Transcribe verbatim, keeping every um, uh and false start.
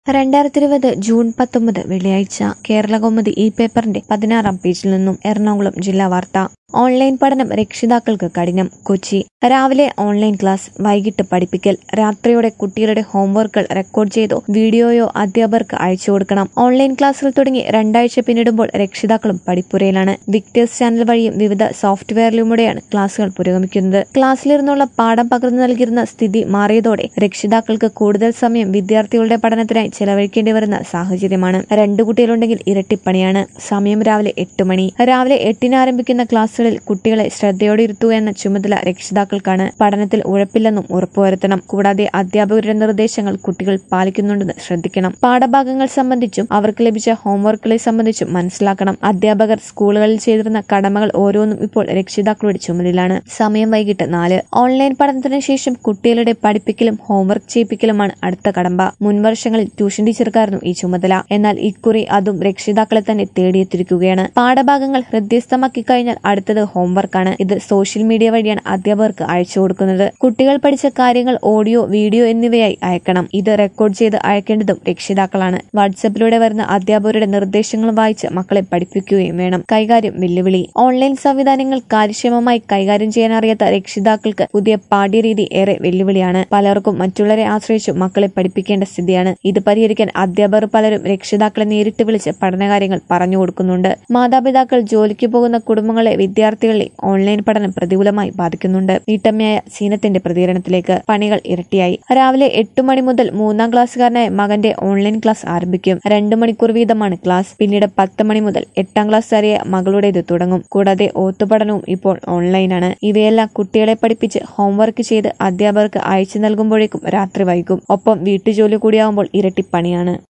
രണ്ടായിരത്തി ഇരുപത് ജൂൺ പത്തൊമ്പത് വെള്ളിയാഴ്ച കേരളകൗമുദി ഈ പേപ്പറിന്റെ പതിനാറാം പേജിൽ നിന്നും എറണാകുളം ജില്ലാ വാർത്ത. ഓൺലൈൻ പഠനം രക്ഷിതാക്കൾക്ക് കഠിനം. കൊച്ചി. രാവിലെ ഓൺലൈൻ ക്ലാസ്, വൈകിട്ട് പഠിപ്പിക്കൽ. രാത്രിയോടെ കുട്ടികളുടെ ഹോംവർക്കുകൾ റെക്കോർഡ് ചെയ്തോ വീഡിയോയോ അധ്യാപകർക്ക് അയച്ചു കൊടുക്കണം. ഓൺലൈൻ ക്ലാസുകൾ തുടങ്ങി രണ്ടാഴ്ച പിന്നിടുമ്പോൾ രക്ഷിതാക്കളും പഠിപ്പുരയിലാണ്. വിക്ടേഴ്സ് ചാനൽ വഴിയും വിവിധ സോഫ്റ്റ്വെയറിലൂടെയാണ് ക്ലാസുകൾ പുരോഗമിക്കുന്നത്. ക്ലാസ്സിലിരുന്നുള്ള പാഠം പകർന്നു നൽകിയിരുന്ന സ്ഥിതി മാറിയതോടെ രക്ഷിതാക്കൾക്ക് കൂടുതൽ സമയം വിദ്യാർത്ഥികളുടെ പഠനത്തിനായി ചെലവഴിക്കേണ്ടി വരുന്ന സാഹചര്യമാണ്. രണ്ടു കുട്ടികളുണ്ടെങ്കിൽ ഇരട്ടിപ്പണിയാണ്. സമയം രാവിലെ എട്ട് മണി. രാവിലെ എട്ടിന് ആരംഭിക്കുന്ന ക്ലാസുകളിൽ കുട്ടികളെ ശ്രദ്ധയോടെ ഇരുത്തുക എന്ന ചുമതല രക്ഷിതാക്കൾക്കാണ്. പഠനത്തിൽ ഉഴപ്പില്ലെന്നും ഉറപ്പുവരുത്തണം. കൂടാതെ അധ്യാപകരുടെ നിർദ്ദേശങ്ങൾ കുട്ടികൾ പാലിക്കുന്നുണ്ടെന്ന് ശ്രദ്ധിക്കണം. പാഠഭാഗങ്ങൾ സംബന്ധിച്ചും അവർക്ക് ലഭിച്ച ഹോംവർക്കുകളെ സംബന്ധിച്ചും മനസ്സിലാക്കണം. അധ്യാപകർ സ്കൂളുകളിൽ ചെയ്തിരുന്ന കടമകൾ ഓരോന്നും ഇപ്പോൾ രക്ഷിതാക്കളുടെ ചുമതലയാണ്. സമയം വൈകിട്ട് നാല്. ഓൺലൈൻ പഠനത്തിന് ശേഷം കുട്ടികളുടെ പഠിപ്പിക്കലും ഹോംവർക്ക് ചെയ്യിപ്പിക്കലുമാണ് അടുത്ത കടമ്പ. മുൻവർഷങ്ങളിൽ ട്യൂഷൻ ടീച്ചർക്കായിരുന്നു ഈ ചുമതല. എന്നാൽ ഇക്കുറി അതും രക്ഷിതാക്കളെ തന്നെ തേടിയെത്തിയിരിക്കുകയാണ്. പാഠഭാഗങ്ങൾ ഹൃദ്യസ്ഥമാക്കി കഴിഞ്ഞാൽ അടുത്തത് ഹോംവർക്കാണ്. ഇത് സോഷ്യൽ മീഡിയ വഴിയാണ് അധ്യാപകർക്ക് അയച്ചു കൊടുക്കുന്നത്. കുട്ടികൾ പഠിച്ച കാര്യങ്ങൾ ഓഡിയോ, വീഡിയോ എന്നിവയായി അയക്കണം. ഇത് റെക്കോർഡ് ചെയ്ത് അയക്കേണ്ടതും രക്ഷിതാക്കളാണ്. വാട്സാപ്പിലൂടെ വരുന്ന അധ്യാപകരുടെ നിർദ്ദേശങ്ങൾ വായിച്ച് മക്കളെ പഠിപ്പിക്കുകയും വേണം. കൈകാര്യം വെല്ലുവിളി. ഓൺലൈൻ സംവിധാനങ്ങൾ കാര്യക്ഷമമായി കൈകാര്യം ചെയ്യാൻ അറിയാത്ത രക്ഷിതാക്കൾക്ക് പുതിയ പാഠ്യരീതി ഏറെ വെല്ലുവിളിയാണ്. പലർക്കും മറ്റുള്ളവരെ ആശ്രയിച്ചു മക്കളെ പഠിപ്പിക്കേണ്ട സ്ഥിതിയാണ്. ഇത് പരിഹരിക്കാൻ അധ്യാപകർ പലരും രക്ഷിതാക്കളെ നേരിട്ട് വിളിച്ച് പഠനകാര്യങ്ങൾ പറഞ്ഞു കൊടുക്കുന്നുണ്ട്. മാതാപിതാക്കൾ ജോലിക്ക് പോകുന്ന കുടുംബങ്ങളെ വിദ്യാർത്ഥികളെ ഓൺലൈൻ പഠനം പ്രതികൂലമായി ബാധിക്കുന്നുണ്ട്. വീട്ടമ്മയായ സീനത്തിന്റെ പ്രതികരണത്തിലേക്ക്. പണികൾ ഇരട്ടിയായി. രാവിലെ എട്ട് മണി മുതൽ മൂന്നാം ക്ലാസ്സുകാരനായ മകന്റെ ഓൺലൈൻ ക്ലാസ് ആരംഭിക്കും. രണ്ടു മണിക്കൂർ വീതമാണ് ക്ലാസ്. പിന്നീട് പത്ത് മണി മുതൽ എട്ടാം ക്ലാസ്സുകാരിയ മകളുടേത് തുടങ്ങും. കൂടാതെ ഓത്തുപഠനവും ഇപ്പോൾ ഓൺലൈനാണ്. ഇവയെല്ലാം കുട്ടികളെ പഠിപ്പിച്ച് ഹോംവർക്ക് ചെയ്ത് അധ്യാപകർക്ക് അയച്ചു നൽകുമ്പോഴേക്കും രാത്രി വൈകും. ഒപ്പം വീട്ടുജോലി കൂടിയാവുമ്പോൾ ഇരട്ടിപ്പണിയാണ്.